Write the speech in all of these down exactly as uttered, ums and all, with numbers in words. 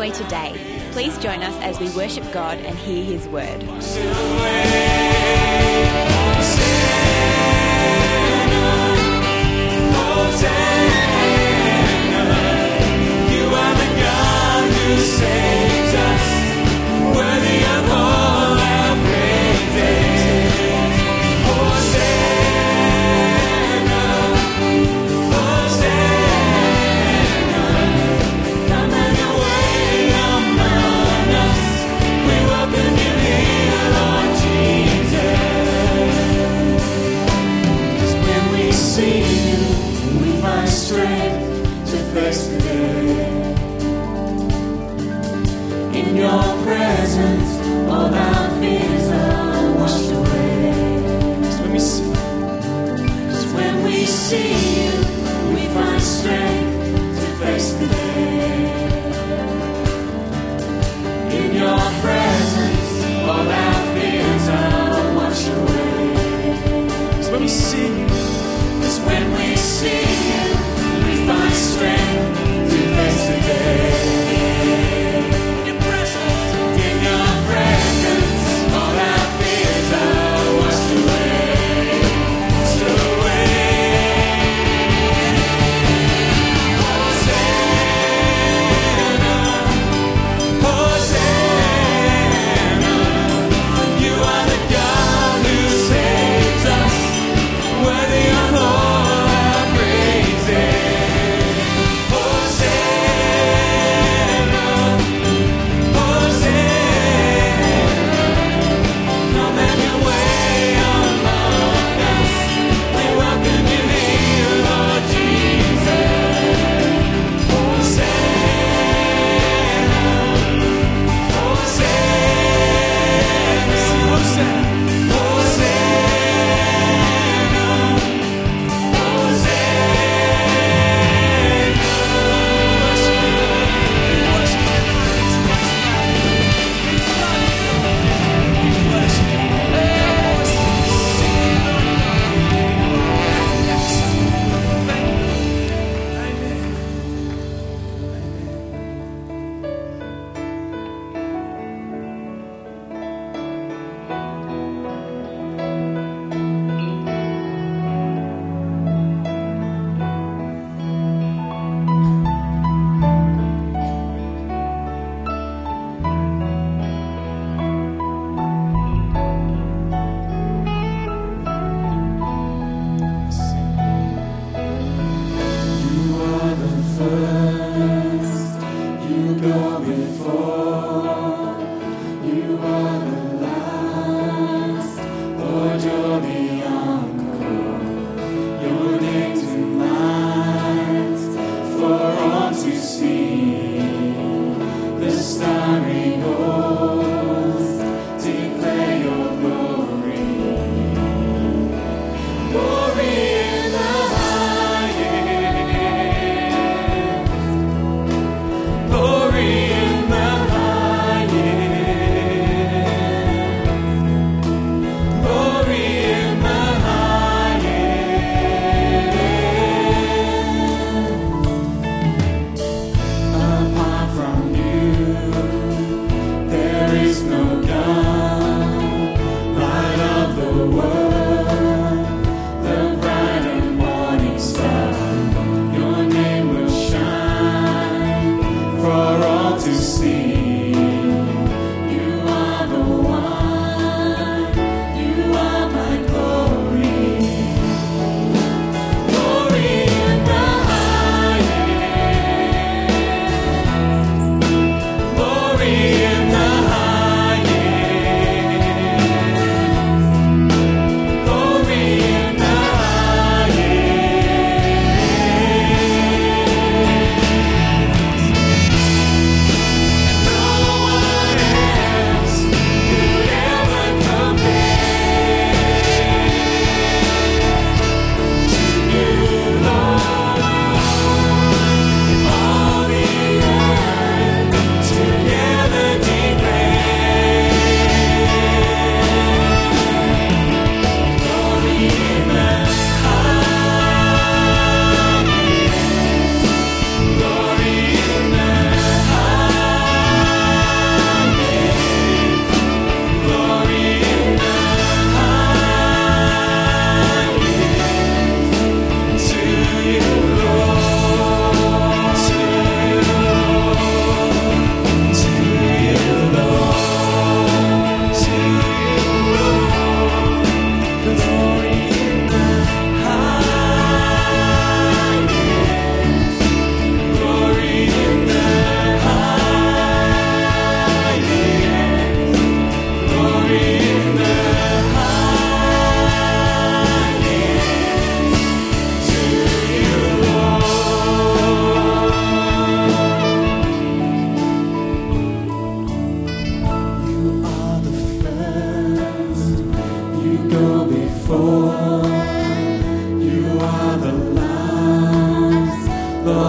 Crossway today. Please join us as we worship God and hear his word.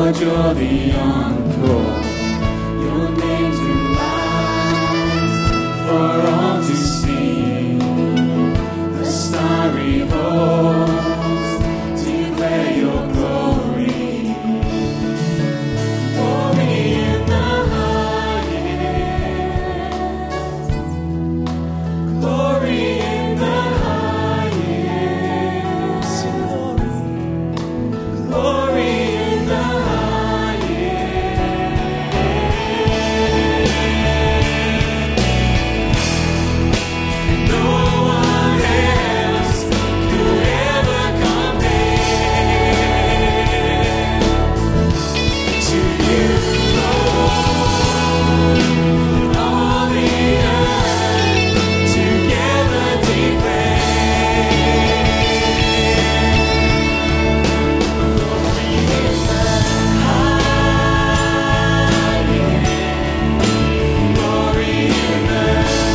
Lord, you're the encore. Your name's in lights for all to see. The starry host declare your glory. Glory in the highest. Glory in the highest. Glory. Glory in the highest. No one else could ever compare to you, Lord. All the earth together declare. Glory in the highest. Glory in the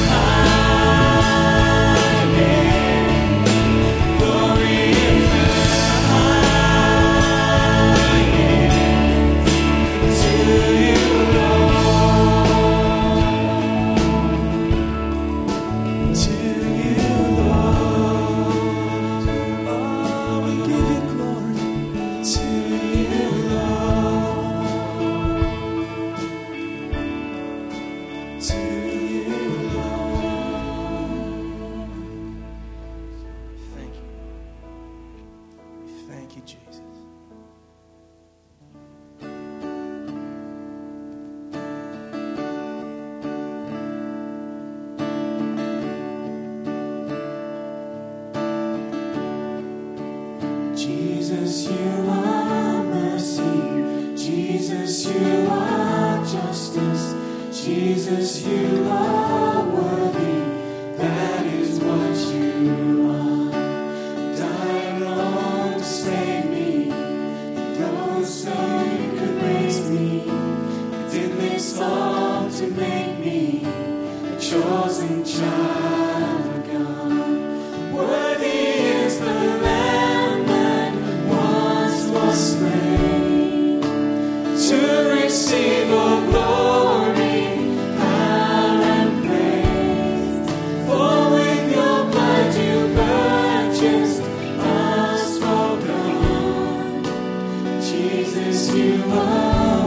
highest. Glory in the highest. To you, Lord. To you, Lord. Oh, we give you glory. To you, Lord. To you, Lord. Thank you. Thank you, Jesus. Jesus, you are mercy. Jesus, you are justice. Jesus, you are worthy. That is what you are. Died long to save me. Though so you could raise me. You did this all to make me a chosen child of God. Worthy is the Lamb that once was slain to receive all glory, power, and praise. For with your blood you purchased us for God. Jesus, you are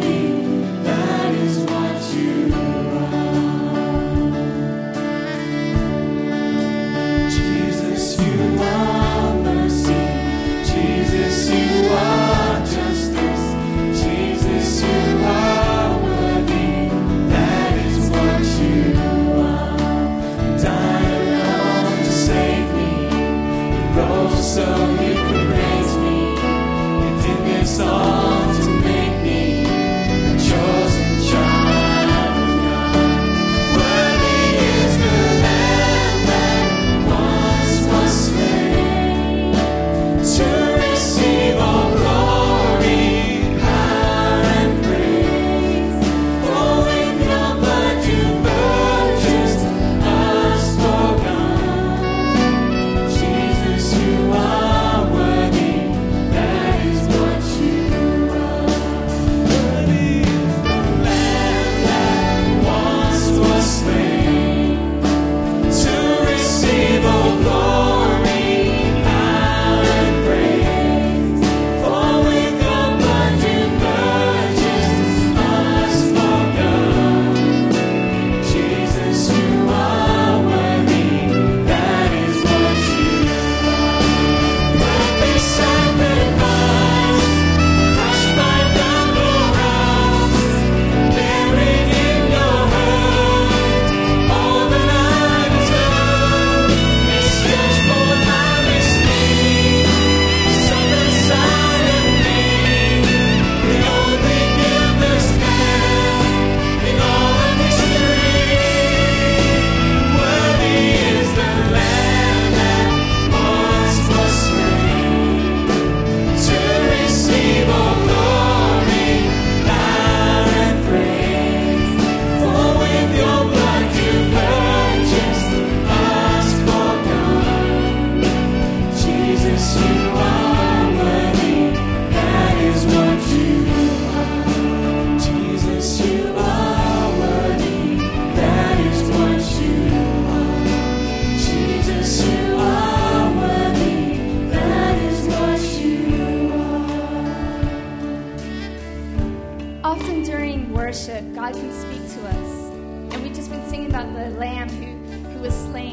worthy. That is what you are.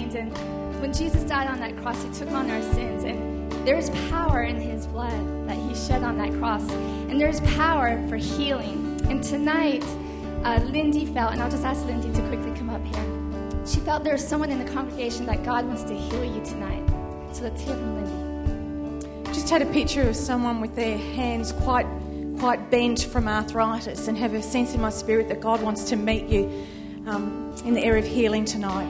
mind. And when Jesus died on that cross, he took on our sins. And there's power in his blood that he shed on that cross. And there's power for healing. And tonight, uh, Lindy felt, and I'll just ask Lindy to quickly come up here. She felt there's someone in the congregation that God wants to heal you tonight. So let's hear from Lindy. Just had a picture of someone with their hands quite quite bent from arthritis, and have a sense in my spirit that God wants to meet you um, in the area of healing tonight.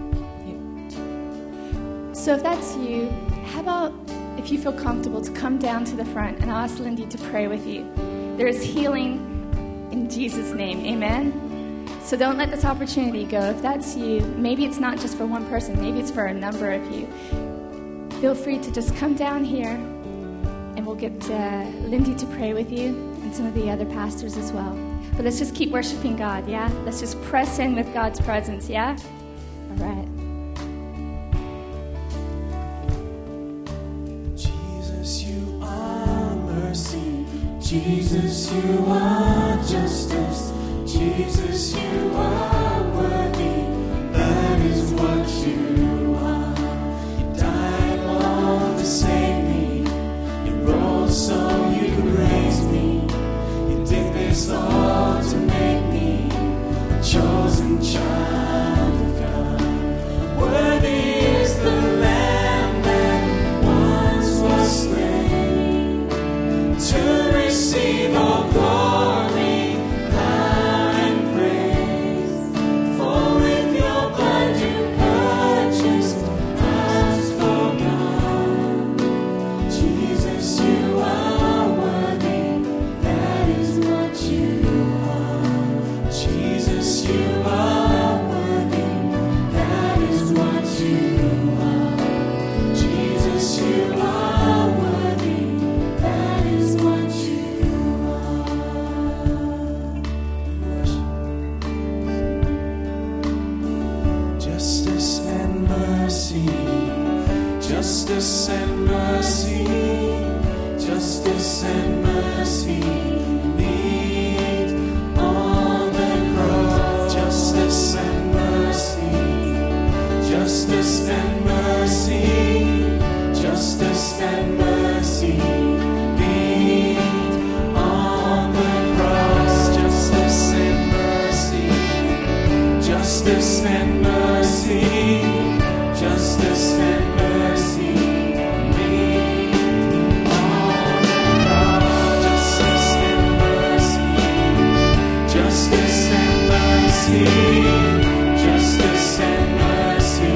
Yeah. So if that's you, how about if you feel comfortable to come down to the front, and I'll ask Lindy to pray with you. There is healing in Jesus' name. Amen. So don't let this opportunity go. If that's you, maybe it's not just for one person, maybe it's for a number of you. Feel free to just come down here, and we'll get uh, Lindy to pray with you and some of the other pastors as well. But let's just keep worshiping God, yeah? Let's just press in with God's presence, yeah? All right. Jesus, you are mercy. Jesus, you are justice. Jesus, you are worthy. That is what you are. You died long to save me. You rose so you could raise me. You did this all to make me a chosen child of God. Worthy is the Lamb that once was slain to receive all glory. Justice and mercy, justice and mercy, meet on the cross. Justice and mercy, justice and mercy, justice and mercy, meet on the cross. Justice and mercy, justice and mercy, justice and justice and mercy,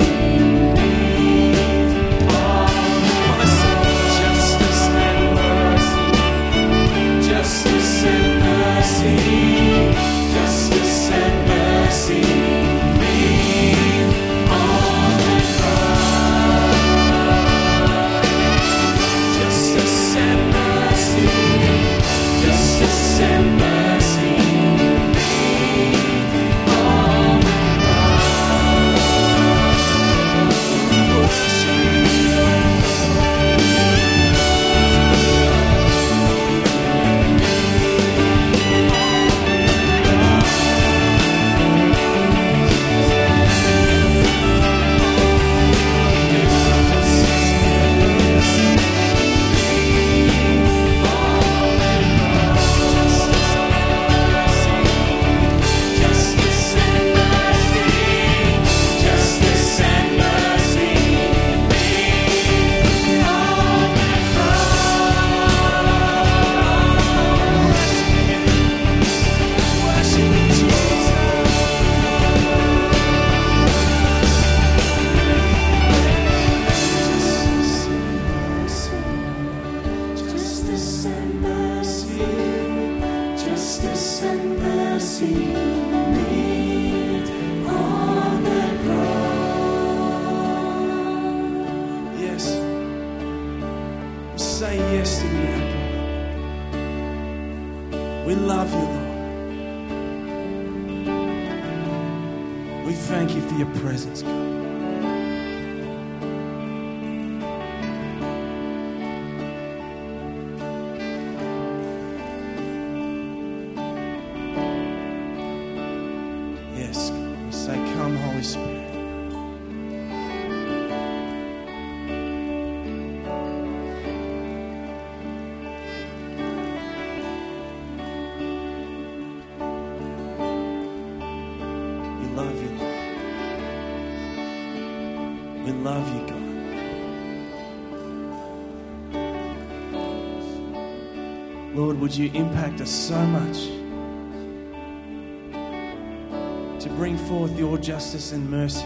be all the justice and mercy, justice and mercy, justice and mercy, be all the cross. Justice and mercy, justice and mercy. love you, God. Lord, would you impact us so much to bring forth your justice and mercy,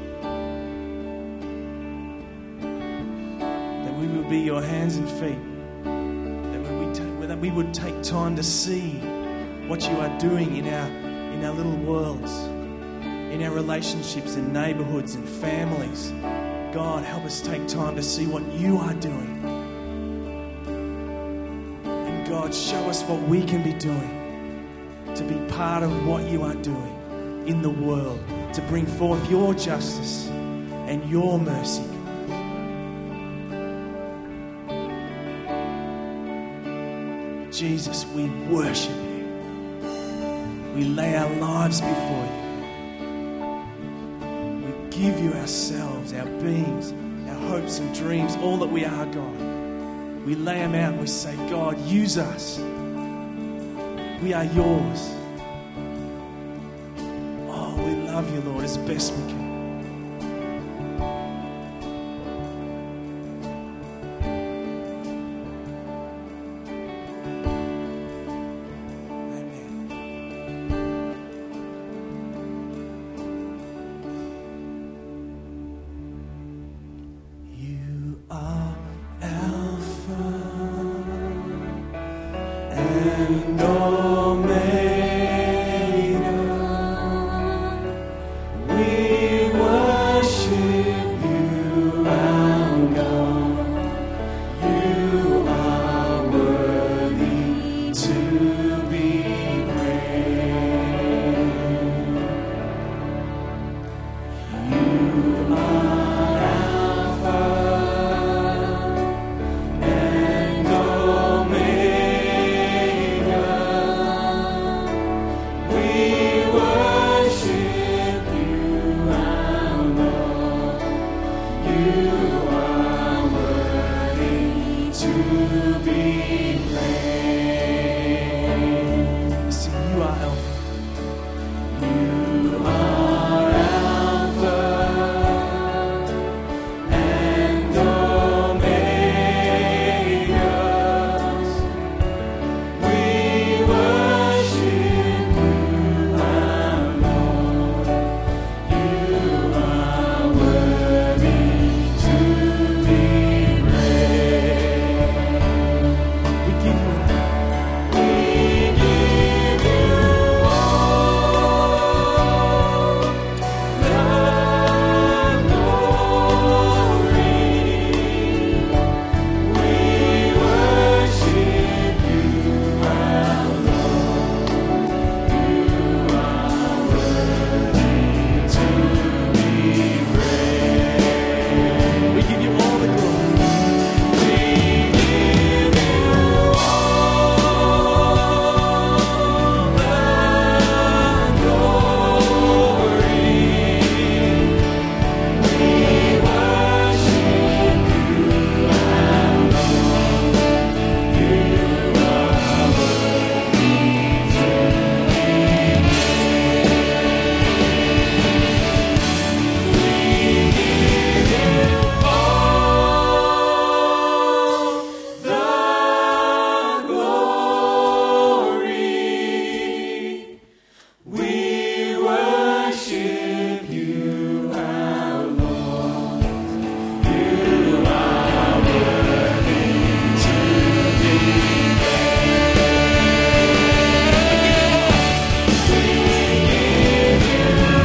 that we would be your hands and feet, that we would, ta- that we would take time to see what you are doing in our, in our little worlds, in our relationships and neighborhoods and families. God, help us take time to see what you are doing. And God, show us what we can be doing to be part of what you are doing in the world, to bring forth your justice and your mercy. Jesus, we worship you. We lay our lives before you. We give you ourselves, our beings, our hopes and dreams, all that we are, God. We lay them out and we say, God, use us. We are yours. Oh, we love you, Lord, as best we can. And Omega, we worship you, our God. You are worthy to be praised. You are Alpha and Omega. We worship you, our Lord. You are worthy to be praised. Sing, you are Alpha. You are Alpha and Omega. We worship you, our Lord. You are worthy to be praised. We give you We give you all the glory. We worship you, our Lord. You are worthy to be praised. We give you all the glory. We give you all the glory. We worship you, our Lord. You are worthy to be praised. We give you all the glory. We worship you, our Lord. You are worthy to be praised. We give you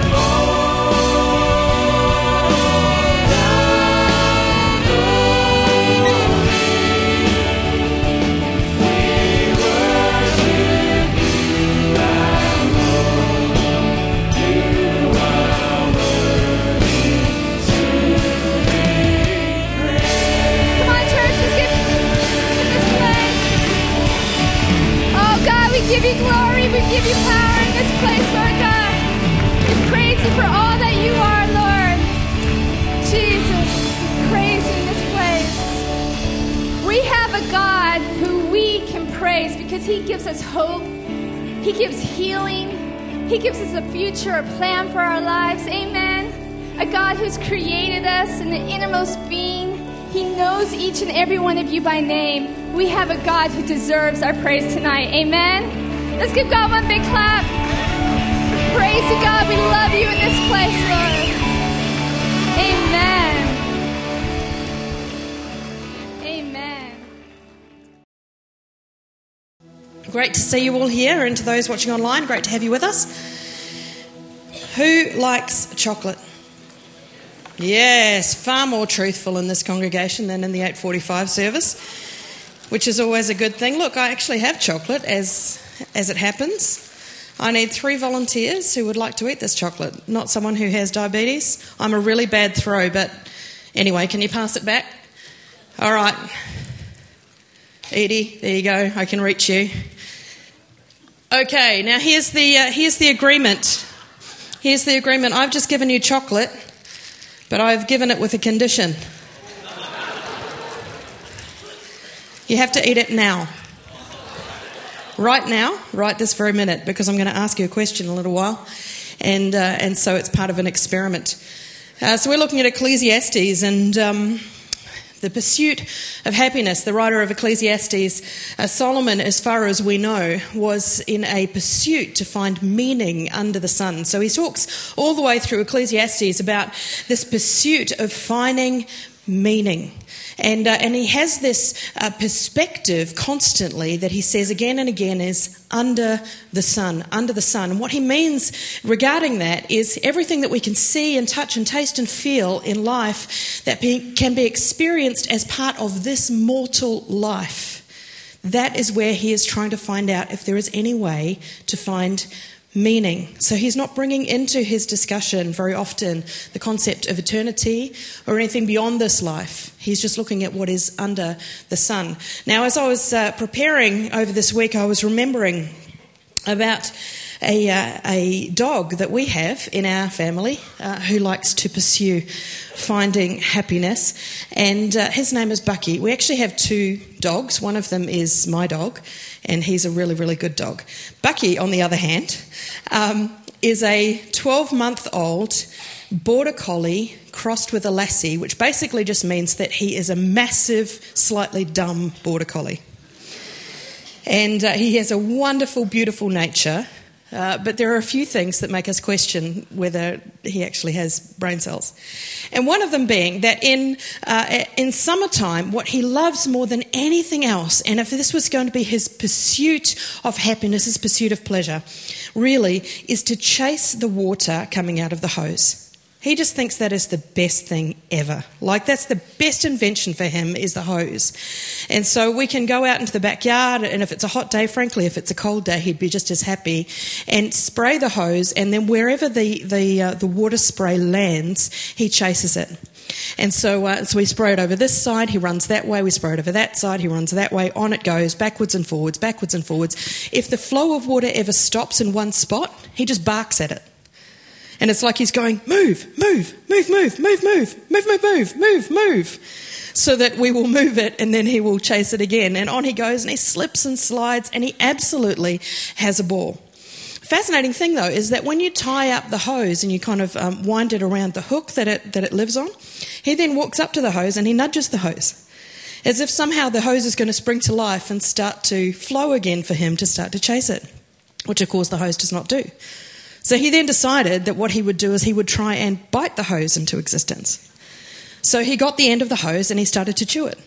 Come on, church, let's get in this place. Oh, God, we give you glory. We give you power in this place, Lord God. We praise you for all that you are, Lord. Jesus, we praise you in this place. We have a God who we can praise because he gives us hope. He gives healing. He gives us a future, a plan for our lives. Amen. a God who's created us in the innermost being. He knows each and every one of you by name. We have a God who deserves our praise tonight. Amen. Let's give God one big clap. Praise to God. We love you in this place, Lord. Amen. Amen. Great to see you all here, and to those watching online, great to have you with us. Who likes chocolate? Yes, far more truthful in this congregation than in the eight forty-five service, which is always a good thing. Look, I actually have chocolate as as it happens. I need three volunteers who would like to eat this chocolate, not someone who has diabetes. I'm a really bad throw, but anyway, can you pass it back? All right. Edie, there you go. I can reach you. Okay, now here's the uh, here's the agreement. Here's the agreement. I've just given you chocolate, but I've given it with a condition. You have to eat it now. Right now, right this very minute, because I'm going to ask you a question in a little while, and uh, and so it's part of an experiment. Uh, so we're looking at Ecclesiastes and um, the pursuit of happiness. The writer of Ecclesiastes, uh, Solomon, as far as we know, was in a pursuit to find meaning under the sun. So he talks all the way through Ecclesiastes about this pursuit of finding meaning. And uh, and he has this uh, perspective constantly that he says again and again is under the sun, under the sun. And what he means regarding that is everything that we can see and touch and taste and feel in life that be, can be experienced as part of this mortal life. That is where he is trying to find out if there is any way to find meaning. So he's not bringing into his discussion very often the concept of eternity or anything beyond this life. He's just looking at what is under the sun. Now, as I was uh, preparing over this week, I was remembering about a, uh, a dog that we have in our family uh, who likes to pursue finding happiness, and uh, his name is Bucky. We actually have two dogs. One of them is my dog, and he's a really, really good dog. Bucky, on the other hand, um, is a twelve-month-old border collie crossed with a lassie, which basically just means that he is a massive, slightly dumb border collie. And uh, he has a wonderful, beautiful nature, uh, but there are a few things that make us question whether he actually has brain cells. And one of them being that in uh, in summertime, what he loves more than anything else, and if this was going to be his pursuit of happiness, his pursuit of pleasure, really, is to chase the water coming out of the hose. He just thinks that is the best thing ever. Like, that's the best invention for him, is the hose. And so we can go out into the backyard, and if it's a hot day, frankly, if it's a cold day, he'd be just as happy, and spray the hose, and then wherever the the, uh, the water spray lands, he chases it. And so, uh, so we spray it over this side, he runs that way, we spray it over that side, he runs that way, on it goes, backwards and forwards, backwards and forwards. If the flow of water ever stops in one spot, he just barks at it. And it's like he's going, move, move, move, move, move, move, move, move, move, move, move, so that we will move it, and then he will chase it again. And on he goes, and he slips and slides, and he absolutely has a ball. Fascinating thing, though, is that when you tie up the hose and you kind of um, wind it around the hook that it that it lives on, he then walks up to the hose and he nudges the hose, as if somehow the hose is going to spring to life and start to flow again for him to start to chase it, which, of course, the hose does not do. So he then decided that what he would do is he would try and bite the hose into existence. So he got the end of the hose and he started to chew it.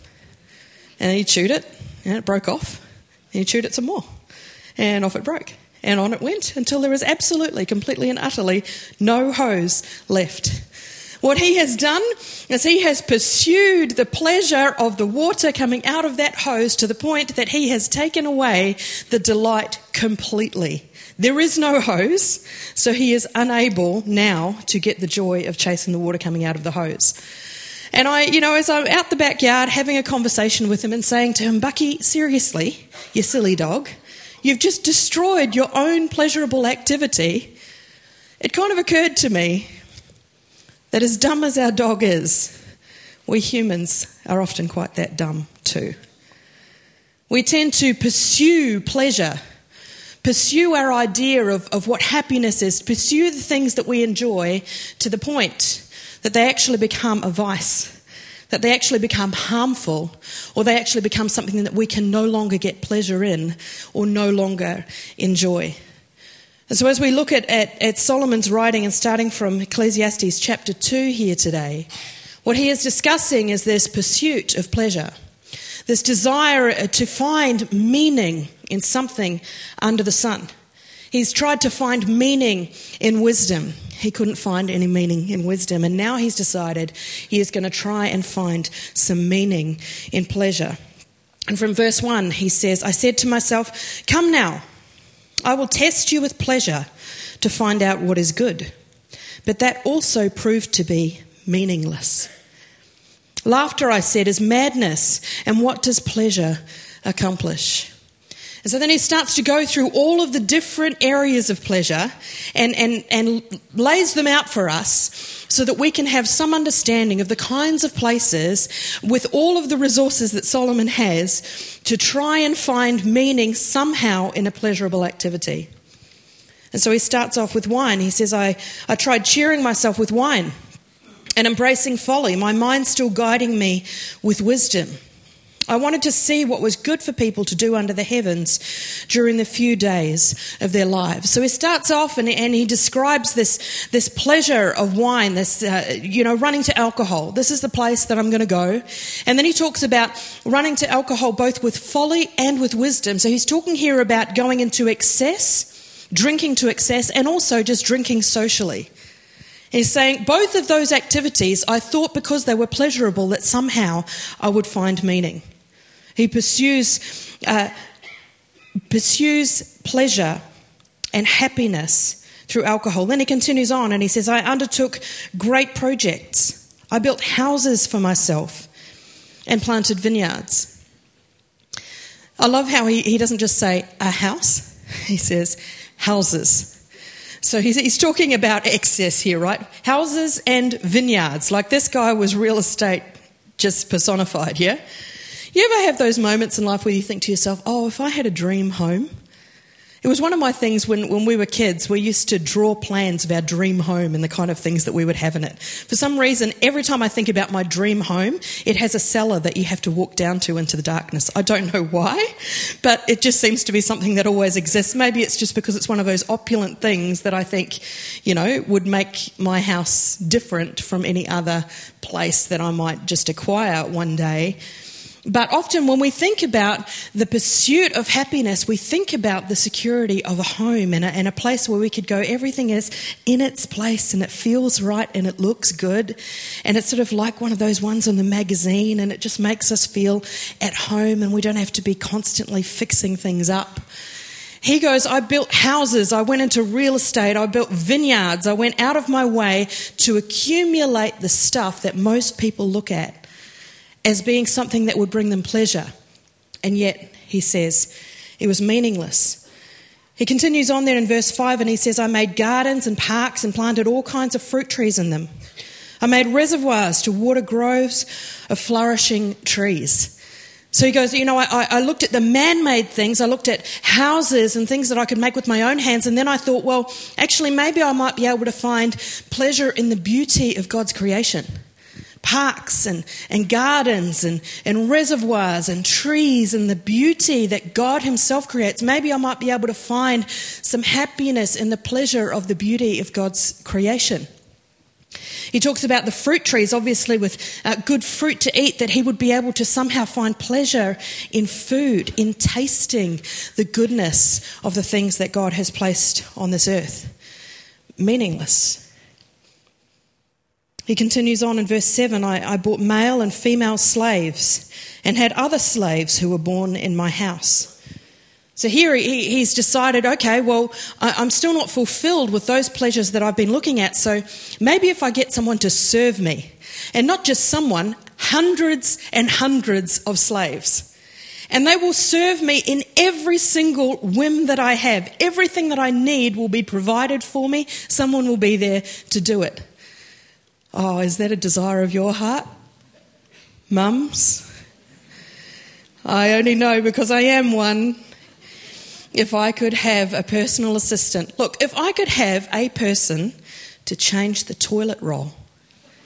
And he chewed it, and it broke off. And he chewed it some more, and off it broke. And on it went until there was absolutely, completely and utterly no hose left. What he has done is he has pursued the pleasure of the water coming out of that hose to the point that he has taken away the delight completely. There is no hose, so he is unable now to get the joy of chasing the water coming out of the hose. And I, you know, as I'm out the backyard having a conversation with him and saying to him, Bucky, seriously, you silly dog, you've just destroyed your own pleasurable activity. It kind of occurred to me that as dumb as our dog is, we humans are often quite that dumb too. We tend to pursue pleasure, pursue our idea of, of what happiness is, pursue the things that we enjoy to the point that they actually become a vice, that they actually become harmful, or they actually become something that we can no longer get pleasure in or no longer enjoy. And so as we look at, at, at Solomon's writing, and starting from Ecclesiastes chapter two here today, what he is discussing is this pursuit of pleasure, this desire to find meaning in something under the sun. He's tried to find meaning in wisdom. He couldn't find any meaning in wisdom, and now he's decided he is going to try and find some meaning in pleasure. And from verse one, he says, I said to myself, come now, I will test you with pleasure to find out what is good. But that also proved to be meaningless. Laughter, I said, is madness, and what does pleasure accomplish? And so then he starts to go through all of the different areas of pleasure and, and, and lays them out for us so that we can have some understanding of the kinds of places with all of the resources that Solomon has to try and find meaning somehow in a pleasurable activity. And so he starts off with wine. He says, I, I tried cheering myself with wine and embracing folly, my mind still guiding me with wisdom. I wanted to see what was good for people to do under the heavens during the few days of their lives. So he starts off and, and he describes this, this pleasure of wine, this, uh, you know, running to alcohol. This is the place that I'm going to go. And then he talks about running to alcohol both with folly and with wisdom. So he's talking here about going into excess, drinking to excess, and also just drinking socially. He's saying both of those activities, I thought because they were pleasurable that somehow I would find meaning. He pursues uh, pursues pleasure and happiness through alcohol. Then he continues on and he says, I undertook great projects. I built houses for myself and planted vineyards. I love how he, he doesn't just say a house, he says houses. So he's, he's talking about excess here, right? Houses and vineyards. Like this guy was real estate just personified, yeah? You ever have those moments in life where you think to yourself, oh, if I had a dream home? It was one of my things when, when we were kids. We used to draw plans of our dream home and the kind of things that we would have in it. For some reason, every time I think about my dream home, it has a cellar that you have to walk down to into the darkness. I don't know why, but it just seems to be something that always exists. Maybe it's just because it's one of those opulent things that I think, you know, would make my house different from any other place that I might just acquire one day. But often when we think about the pursuit of happiness, we think about the security of a home and a, and a place where we could go, everything is in its place and it feels right and it looks good. And it's sort of like one of those ones on the magazine, and it just makes us feel at home and we don't have to be constantly fixing things up. He goes, I built houses, I went into real estate, I built vineyards, I went out of my way to accumulate the stuff that most people look at as being something that would bring them pleasure. And yet, he says, it was meaningless. He continues on there in verse five and he says, I made gardens and parks and planted all kinds of fruit trees in them. I made reservoirs to water groves of flourishing trees. So he goes, you know, I, I looked at the man-made things, I looked at houses and things that I could make with my own hands, and then I thought, well, actually maybe I might be able to find pleasure in the beauty of God's creation. Parks and, and gardens and, and reservoirs and trees and the beauty that God himself creates. Maybe I might be able to find some happiness in the pleasure of the beauty of God's creation. He talks about the fruit trees, obviously with uh, good fruit to eat, that he would be able to somehow find pleasure in food, in tasting the goodness of the things that God has placed on this earth. Meaningless. He continues on in verse seven, I, I bought male and female slaves and had other slaves who were born in my house. So here he, he's decided, okay, well, I, I'm still not fulfilled with those pleasures that I've been looking at, so maybe if I get someone to serve me, and not just someone, hundreds and hundreds of slaves. And they will serve me in every single whim that I have. Everything that I need will be provided for me. Someone will be there to do it. Oh, is that a desire of your heart? Mums? I only know because I am one. If I could have a personal assistant. Look, if I could have a person to change the toilet roll.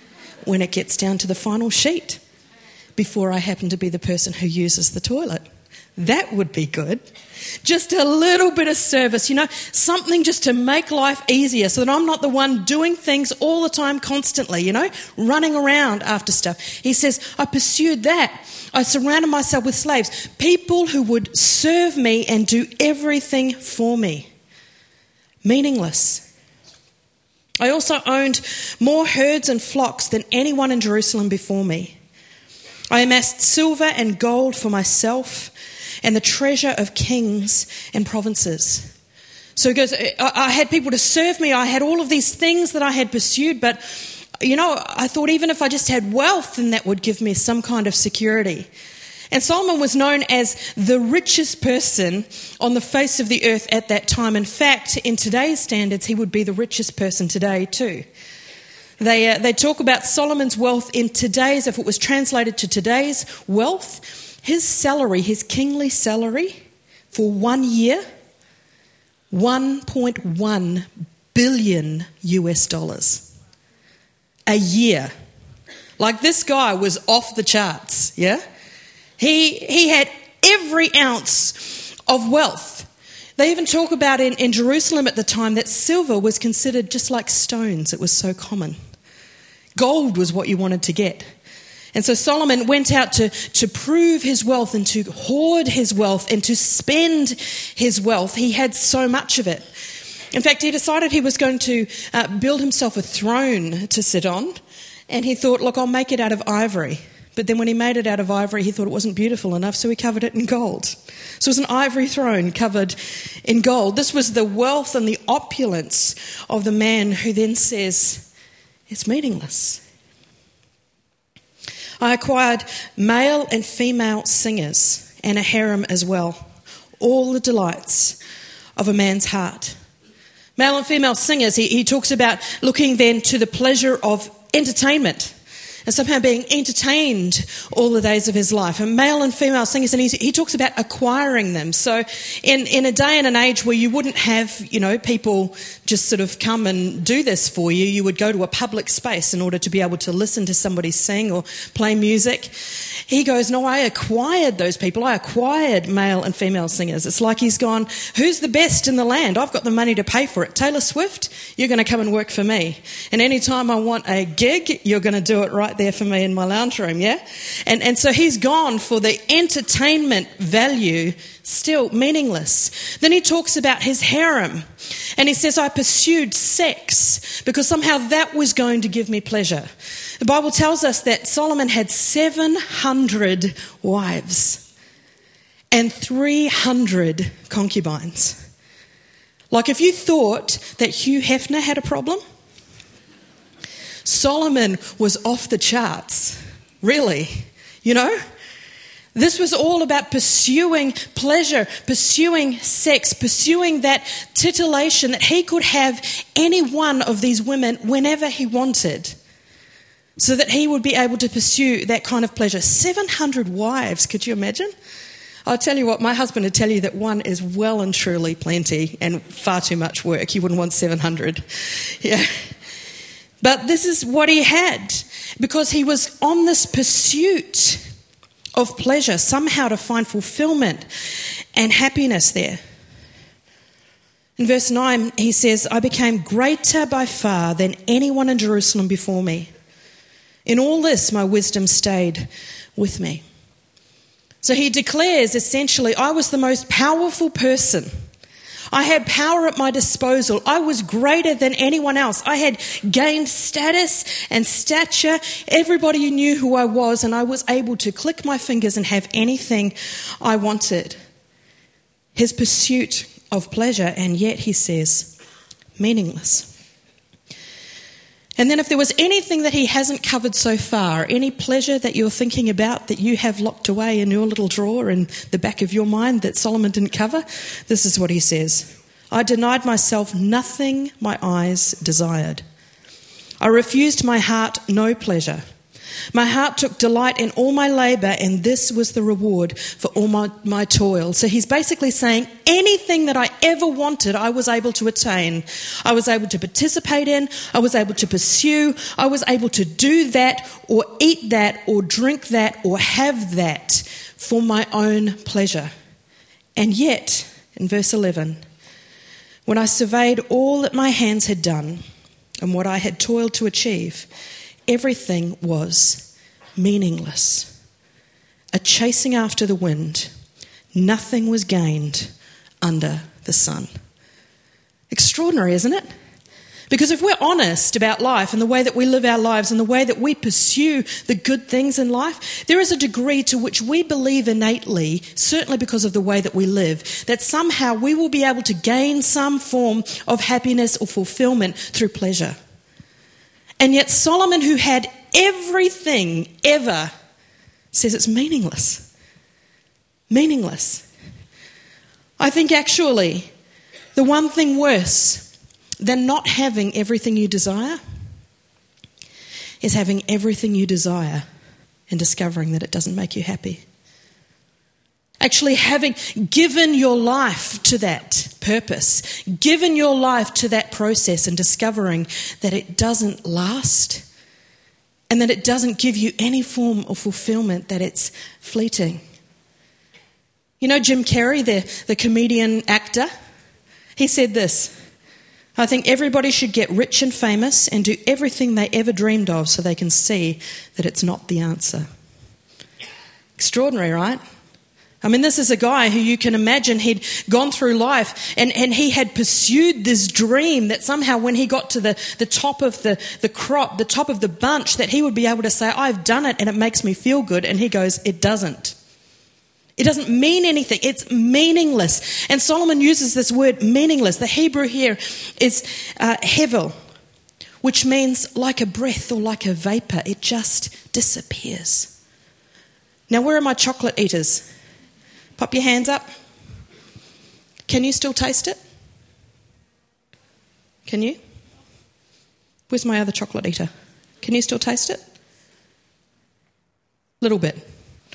when it gets down to the final sheet before I happen to be the person who uses the toilet. That would be good. Just a little bit of service, you know, something just to make life easier so that I'm not the one doing things all the time constantly, you know, running around after stuff. He says, I pursued that. I surrounded myself with slaves, people who would serve me and do everything for me. Meaningless. I also owned more herds and flocks than anyone in Jerusalem before me. I amassed silver and gold for myself and the treasure of kings and provinces. So he goes, I had people to serve me. I had all of these things that I had pursued, but, you know, I thought even if I just had wealth, then that would give me some kind of security. And Solomon was known as the richest person on the face of the earth at that time. In fact, in today's standards, he would be the richest person today too. They uh, they talk about Solomon's wealth in today's, if it was translated to today's wealth, his salary, his kingly salary for one year, one point one billion U S dollars. A year. Like, this guy was off the charts, yeah? He he had every ounce of wealth. They even talk about in, in Jerusalem at the time that silver was considered just like stones. It was so common. Gold was what you wanted to get. And so Solomon went out to, to prove his wealth and to hoard his wealth and to spend his wealth. He had so much of it. In fact, he decided he was going to uh, build himself a throne to sit on. And he thought, look, I'll make it out of ivory. But then when he made it out of ivory, he thought it wasn't beautiful enough, so he covered it in gold. So it was an ivory throne covered in gold. This was the wealth and the opulence of the man who then says, it's meaningless. I acquired male and female singers and a harem as well, all the delights of a man's heart. Male and female singers, he, he talks about looking then to the pleasure of entertainment and somehow being entertained all the days of his life. And male and female singers, and he, he talks about acquiring them. So in, in a day and an age where you wouldn't have, you know, people just sort of come and do this for you, you would go to a public space in order to be able to listen to somebody sing or play music. He goes, no, I acquired those people. I acquired male and female singers. It's like he's gone, who's the best in the land? I've got the money to pay for it. Taylor Swift, you're going to come and work for me. And anytime I want a gig, you're going to do it right there for me in my lounge room, yeah? And and so he's gone for the entertainment value, still meaningless. Then he talks about his harem. And he says, I pursued sex because somehow that was going to give me pleasure. The Bible tells us that Solomon had seven hundred wives and three hundred concubines. Like, if you thought that Hugh Hefner had a problem, Solomon was off the charts. Really, you know? This was all about pursuing pleasure, pursuing sex, pursuing that titillation that he could have any one of these women whenever he wanted, so that he would be able to pursue that kind of pleasure. seven hundred wives, could you imagine? I'll tell you what, my husband would tell you that one is well and truly plenty and far too much work. He wouldn't want seven hundred. Yeah. But this is what he had, because he was on this pursuit of pleasure, somehow to find fulfillment and happiness there. In verse nine, he says, I became greater by far than anyone in Jerusalem before me. In all this, my wisdom stayed with me. So he declares, essentially, I was the most powerful person. I had power at my disposal. I was greater than anyone else. I had gained status and stature. Everybody knew who I was, and I was able to click my fingers and have anything I wanted. His pursuit of pleasure, and yet, he says, meaningless. And then if there was anything that he hasn't covered so far, any pleasure that you're thinking about that you have locked away in your little drawer in the back of your mind that Solomon didn't cover, this is what he says. I denied myself nothing my eyes desired. I refused my heart no pleasure. My heart took delight in all my labour, and this was the reward for all my, my toil. So he's basically saying anything that I ever wanted, I was able to attain. I was able to participate in, I was able to pursue, I was able to do that or eat that or drink that or have that for my own pleasure. And yet, in verse eleven, when I surveyed all that my hands had done and what I had toiled to achieve, everything was meaningless, a chasing after the wind. Nothing was gained under the sun. Extraordinary, isn't it? Because if we're honest about life and the way that we live our lives and the way that we pursue the good things in life, there is a degree to which we believe innately, certainly because of the way that we live, that somehow we will be able to gain some form of happiness or fulfillment through pleasure. And yet Solomon, who had everything ever, says it's meaningless. Meaningless. I think actually the one thing worse than not having everything you desire is having everything you desire and discovering that it doesn't make you happy. Actually having given your life to that purpose, given your life to that process and discovering that it doesn't last and that it doesn't give you any form of fulfillment, that it's fleeting. You know Jim Carrey, the, the comedian actor? He said this: I think everybody should get rich and famous and do everything they ever dreamed of so they can see that it's not the answer. Extraordinary, right? I mean, this is a guy who you can imagine he'd gone through life and, and he had pursued this dream that somehow when he got to the, the top of the, the crop, the top of the bunch, that he would be able to say, I've done it and it makes me feel good. And he goes, it doesn't. It doesn't mean anything. It's meaningless. And Solomon uses this word meaningless. The Hebrew here is uh, hevel, which means like a breath or like a vapour. It just disappears. Now, where are my chocolate eaters? Pop your hands up. Can you still taste it? Can you? Where's my other chocolate eater? Can you still taste it? Little bit.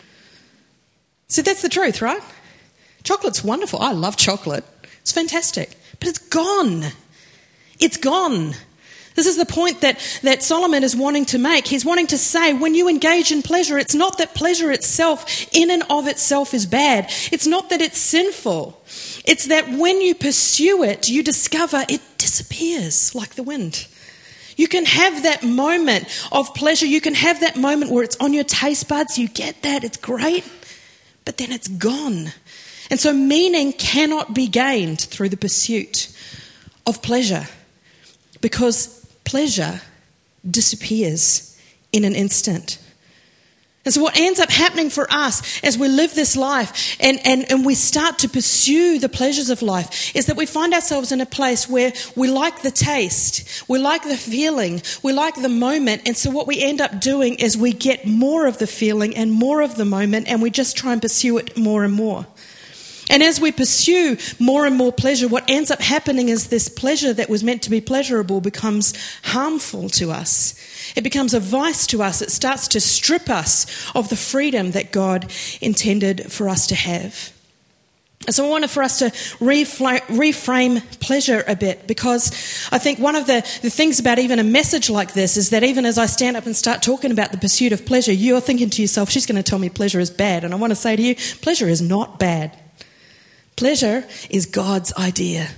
So that's the truth, right? Chocolate's wonderful. I love chocolate. It's fantastic. But it's gone. It's gone. This is the point that, that Solomon is wanting to make. He's wanting to say when you engage in pleasure, it's not that pleasure itself in and of itself is bad. It's not that it's sinful. It's that when you pursue it, you discover it disappears like the wind. You can have that moment of pleasure. You can have that moment where it's on your taste buds. You get that. It's great. But then it's gone. And so meaning cannot be gained through the pursuit of pleasure, because pleasure disappears in an instant. And so what ends up happening for us as we live this life and, and, and we start to pursue the pleasures of life is that we find ourselves in a place where we like the taste, we like the feeling, we like the moment. And so what we end up doing is we get more of the feeling and more of the moment, and we just try and pursue it more and more. And as we pursue more and more pleasure, what ends up happening is this pleasure that was meant to be pleasurable becomes harmful to us. It becomes a vice to us. It starts to strip us of the freedom that God intended for us to have. And so I wanted for us to refla- reframe pleasure a bit, because I think one of the, the things about even a message like this is that even as I stand up and start talking about the pursuit of pleasure, you're thinking to yourself, she's going to tell me pleasure is bad. And I want to say to you, pleasure is not bad. Pleasure is God's idea.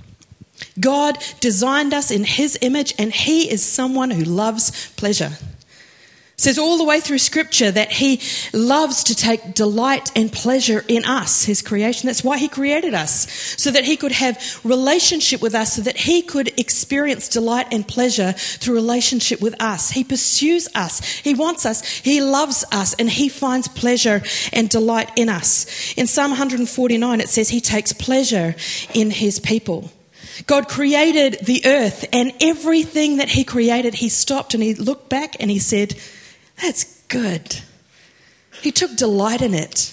God designed us in his image, and he is someone who loves pleasure. It says all the way through Scripture that he loves to take delight and pleasure in us, his creation. That's why he created us, so that he could have relationship with us, so that he could experience delight and pleasure through relationship with us. He pursues us. He wants us. He loves us, and he finds pleasure and delight in us. In Psalm one forty-nine, it says he takes pleasure in his people. God created the earth, and everything that he created, he stopped and he looked back and he said, that's good. He took delight in it.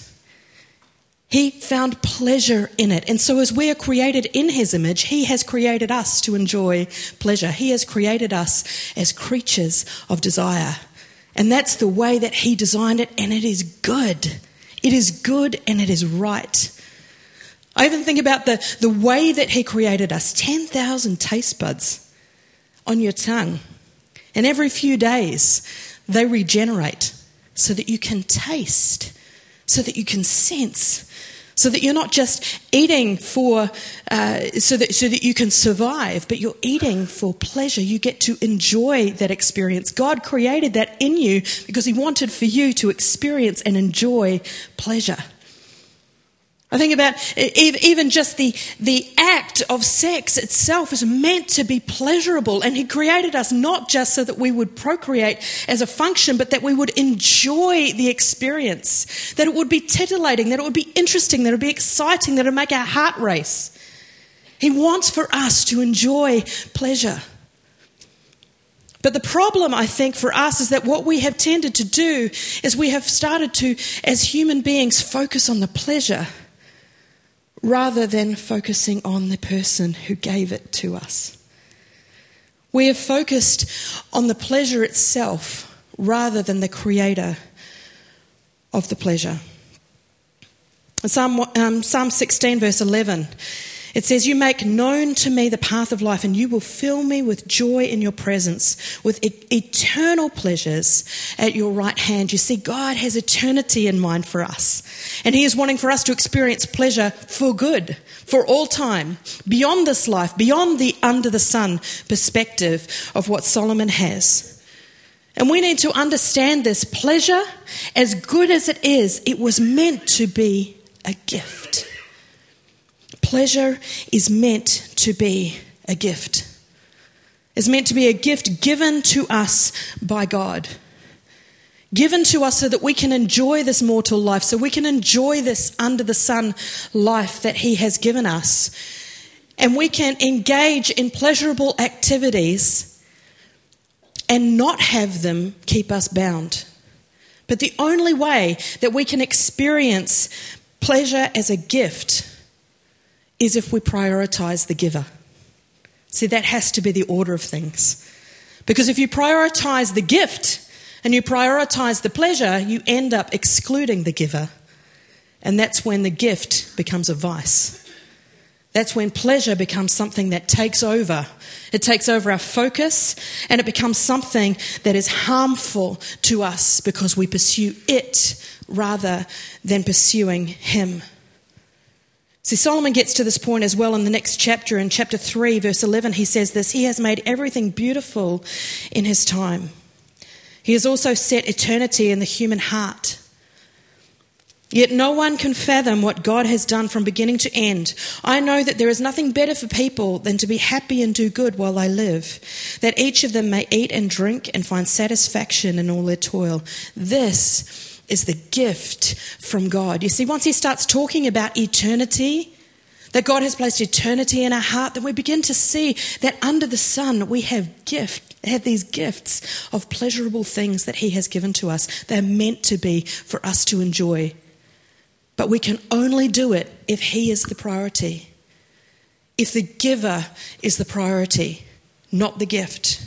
He found pleasure in it. And so as we are created in his image, he has created us to enjoy pleasure. He has created us as creatures of desire. And that's the way that he designed it, and it is good. It is good and it is right. I even think about the, the way that he created us. ten thousand taste buds on your tongue. And every few days they regenerate so that you can taste, so that you can sense, so that you're not just eating for, uh, so that so that you can survive, but you're eating for pleasure. You get to enjoy that experience. God created that in you because he wanted for you to experience and enjoy pleasure. I think about even just the, the act of sex itself is meant to be pleasurable, and he created us not just so that we would procreate as a function, but that we would enjoy the experience, that it would be titillating, that it would be interesting, that it would be exciting, that it would make our heart race. He wants for us to enjoy pleasure. But the problem, I think, for us is that what we have tended to do is we have started to, as human beings, focus on the pleasure rather than focusing on the person who gave it to us. We have focused on the pleasure itself rather than the creator of the pleasure. Psalm, um, Psalm sixteen, verse eleven, it says, "You make known to me the path of life, and you will fill me with joy in your presence, with e- eternal pleasures at your right hand." You see, God has eternity in mind for us. And he is wanting for us to experience pleasure for good, for all time, beyond this life, beyond the under the sun perspective of what Solomon has. And we need to understand this. Pleasure, as good as it is, it was meant to be a gift. Pleasure is meant to be a gift. It's meant to be a gift given to us by God. Given to us so that we can enjoy this mortal life, so we can enjoy this under the sun life that he has given us. And we can engage in pleasurable activities and not have them keep us bound. But the only way that we can experience pleasure as a gift is if we prioritize the giver. See, that has to be the order of things. Because if you prioritize the gift and you prioritize the pleasure, you end up excluding the giver. And that's when the gift becomes a vice. That's when pleasure becomes something that takes over. It takes over our focus, and it becomes something that is harmful to us because we pursue it rather than pursuing him. See, Solomon gets to this point as well in the next chapter. In chapter three, verse eleven, he says this: "He has made everything beautiful in his time. He has also set eternity in the human heart. Yet no one can fathom what God has done from beginning to end. I know that there is nothing better for people than to be happy and do good while they live, that each of them may eat and drink and find satisfaction in all their toil. This is the gift from God." You see, once he starts talking about eternity, that God has placed eternity in our heart, then we begin to see that under the sun we have gift, have these gifts of pleasurable things that he has given to us. They're meant to be for us to enjoy. But we can only do it if he is the priority. If the giver is the priority, not the gift.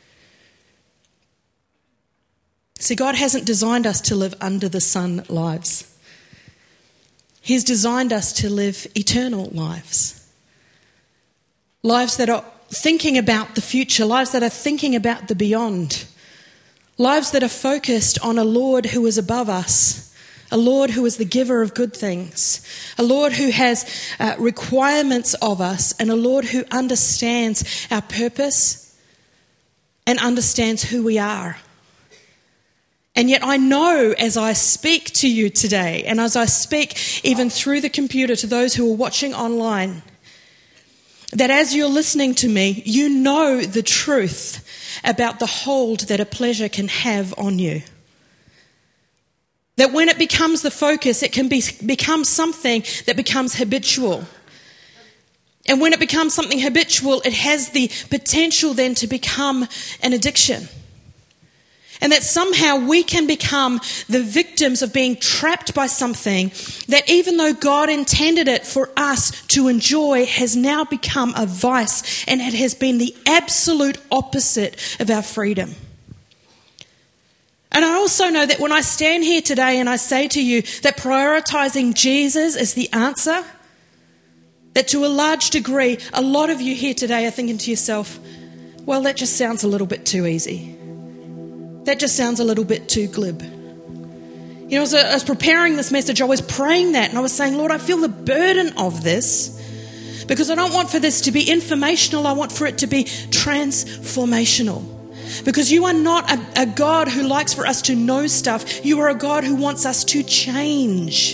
See, God hasn't designed us to live under the sun lives. He's designed us to live eternal lives. Lives that are thinking about the future, lives that are thinking about the beyond. Lives that are focused on a Lord who is above us, a Lord who is the giver of good things, a Lord who has uh, requirements of us, and a Lord who understands our purpose and understands who we are. And yet I know as I speak to you today, and as I speak even through the computer to those who are watching online, that as you're listening to me, you know the truth about the hold that a pleasure can have on you. That when it becomes the focus, it can be, become something that becomes habitual. And when it becomes something habitual, it has the potential then to become an addiction. And that somehow we can become the victims of being trapped by something that, even though God intended it for us to enjoy, has now become a vice, and it has been the absolute opposite of our freedom. And I also know that when I stand here today and I say to you that prioritizing Jesus is the answer, that to a large degree, a lot of you here today are thinking to yourself, well, that just sounds a little bit too easy. That just sounds a little bit too glib. You know, as I was preparing this message, I was praying that and I was saying, Lord, I feel the burden of this because I don't want for this to be informational. I want for it to be transformational. Because you are not a, a God who likes for us to know stuff. You are a God who wants us to change.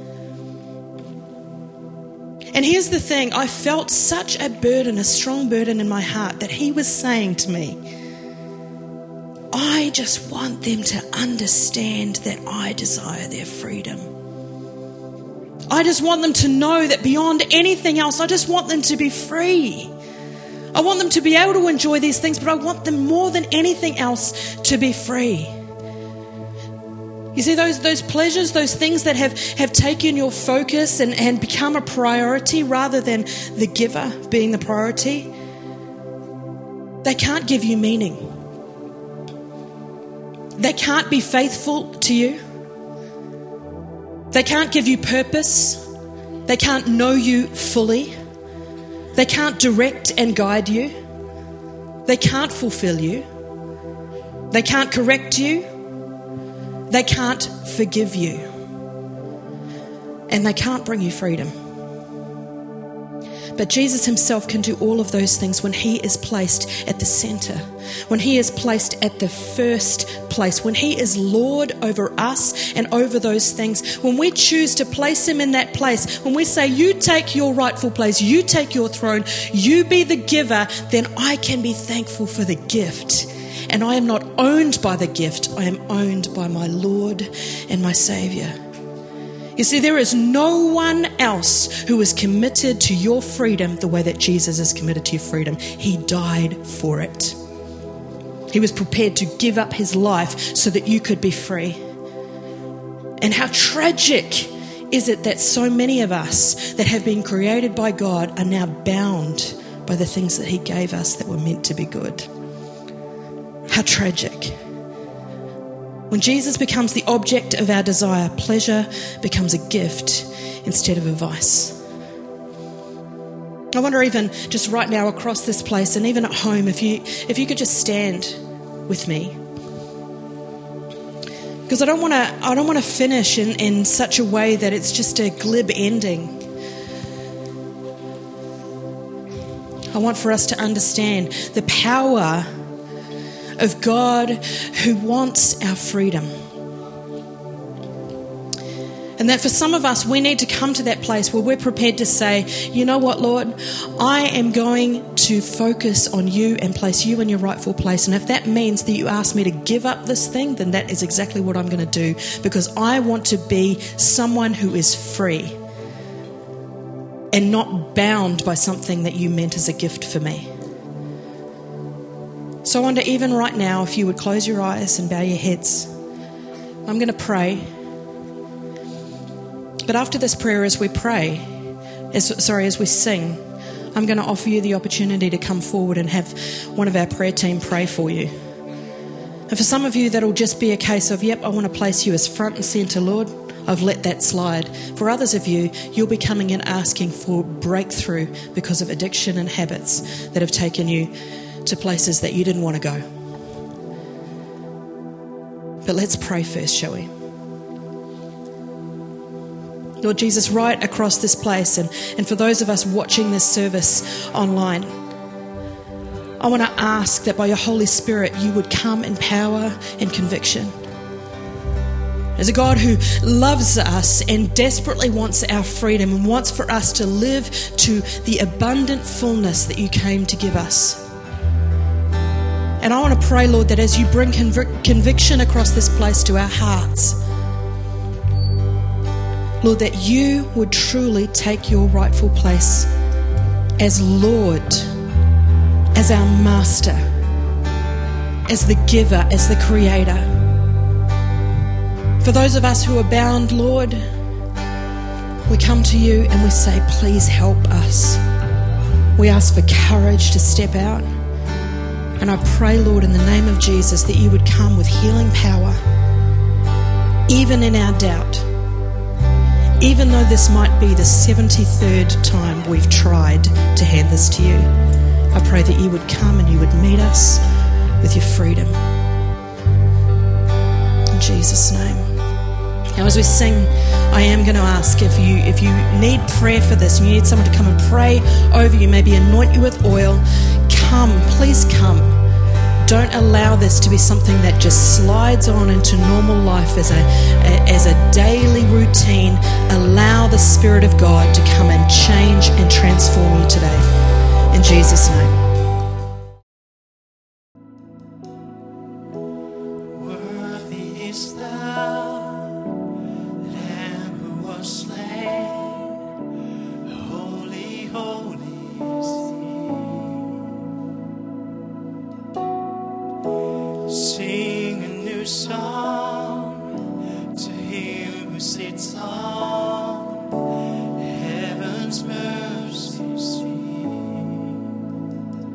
And here's the thing. I felt such a burden, a strong burden in my heart that he was saying to me, I just want them to understand that I desire their freedom. I just want them to know that beyond anything else, I just want them to be free. I want them to be able to enjoy these things, but I want them more than anything else to be free. You see, those those pleasures, those things that have, have taken your focus and, and become a priority rather than the giver being the priority, they can't give you meaning. They can't be faithful to you. They can't give you purpose. They can't know you fully. They can't direct and guide you. They can't fulfill you. They can't correct you. They can't forgive you. And they can't bring you freedom. But Jesus himself can do all of those things when he is placed at the center, when he is placed at the first place, when he is Lord over us and over those things. When we choose to place him in that place, when we say, you take your rightful place, you take your throne, you be the giver, then I can be thankful for the gift. And I am not owned by the gift, I am owned by my Lord and my Savior. You see, there is no one else who is committed to your freedom the way that Jesus is committed to your freedom. He died for it. He was prepared to give up his life so that you could be free. And how tragic is it that so many of us that have been created by God are now bound by the things that he gave us that were meant to be good. How tragic. When Jesus becomes the object of our desire, pleasure becomes a gift instead of a vice. I wonder even just right now across this place and even at home, if you if you could just stand with me. Because I don't want to I don't want to finish in, in such a way that it's just a glib ending. I want for us to understand the power of God who wants our freedom. And that for some of us, we need to come to that place where we're prepared to say, you know what, Lord, I am going to focus on you and place you in your rightful place. And if that means that you ask me to give up this thing, then that is exactly what I'm going to do, because I want to be someone who is free and not bound by something that you meant as a gift for me. So I wonder, even right now, if you would close your eyes and bow your heads. I'm going to pray. But after this prayer, as we pray, as, sorry, as we sing, I'm going to offer you the opportunity to come forward and have one of our prayer team pray for you. And for some of you, that'll just be a case of, yep, I want to place you as front and centre, Lord. I've let that slide. For others of you, you'll be coming in asking for breakthrough because of addiction and habits that have taken you to places that you didn't want to go. But let's pray first, shall we? Lord Jesus, right across this place, and, and for those of us watching this service online, I want to ask that by your Holy Spirit you would come in power and conviction. As a God who loves us and desperately wants our freedom and wants for us to live to the abundant fullness that you came to give us. And I want to pray, Lord, that as you bring convic- conviction across this place to our hearts, Lord, that you would truly take your rightful place as Lord, as our Master, as the giver, as the Creator. For those of us who are bound, Lord, we come to you and we say, please help us. We ask for courage to step out. And I pray, Lord, in the name of Jesus, that you would come with healing power, even in our doubt. Even though this might be the seventy-third time we've tried to hand this to you, I pray that you would come and you would meet us with your freedom. In Jesus' name. Now as we sing, I am going to ask if you if you need prayer for this and you need someone to come and pray over you, maybe anoint you with oil, come, please come. Don't allow this to be something that just slides on into normal life as a, as a daily routine. Allow the Spirit of God to come and change and transform you today. In Jesus' name. Worthy is the Lamb who was slain. Holy, holy is Sing a new song to him who sits on heaven's mercy seat.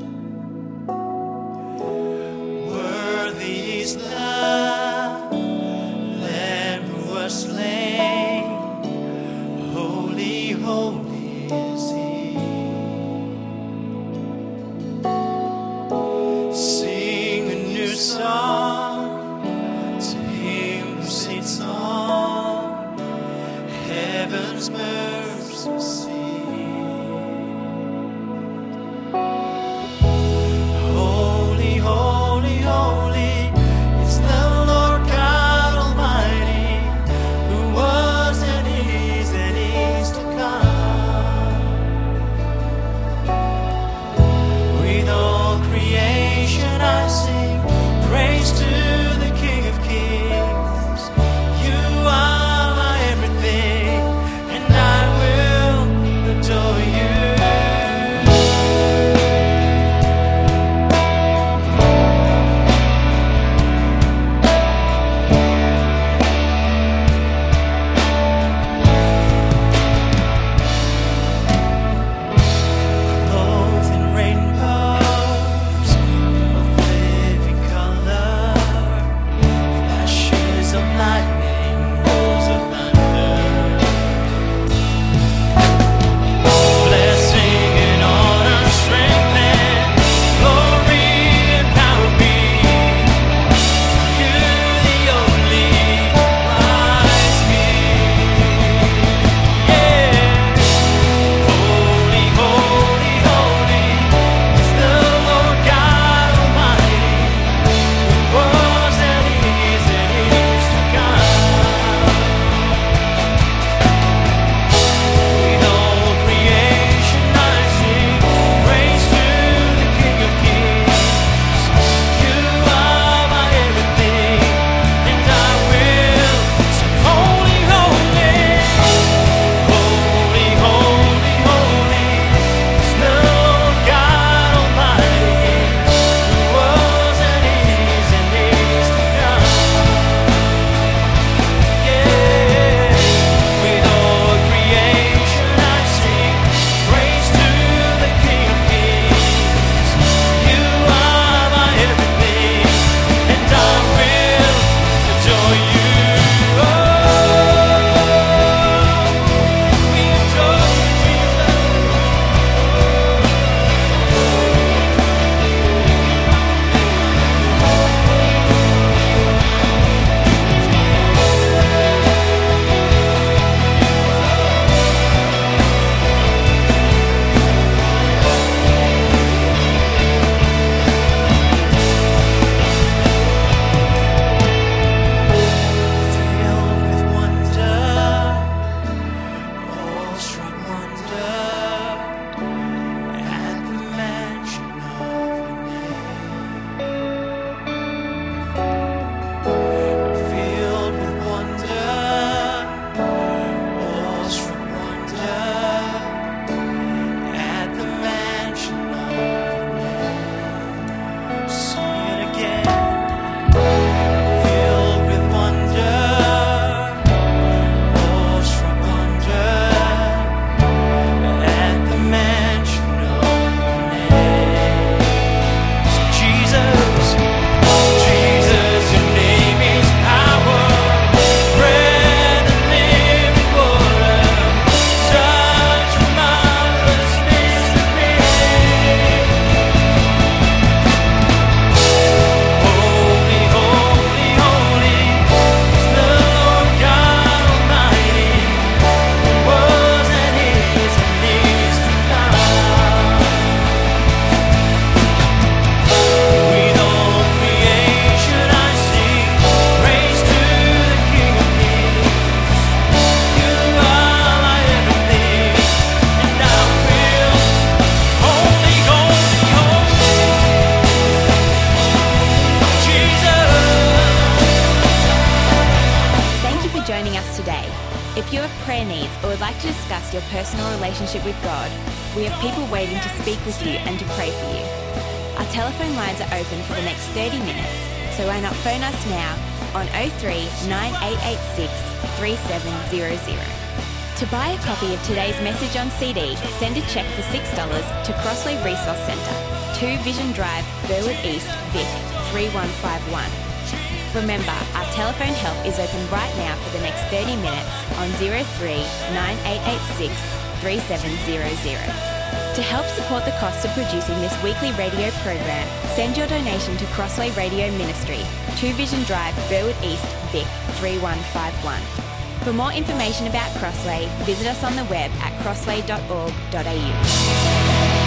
your personal relationship with God, we have people waiting to speak with you and to pray for you. Our telephone lines are open for the next thirty minutes, so why not phone us now on oh three nine eight eight six three seven zero zero. To buy a copy of today's message on C D, send a cheque for six dollars to Crossley Resource Centre, two Vision Drive, Burwood East, Vic, three one five one. Remember, our telephone help is open right now for the next thirty minutes on oh three nine eight eight six three seven zero zero. To help support the cost of producing this weekly radio program, send your donation to Crossley Radio Ministry, two Vision Drive, Burwood East, Vic, three one five one. For more information about Crossley, visit us on the web at crossley dot org dot a u.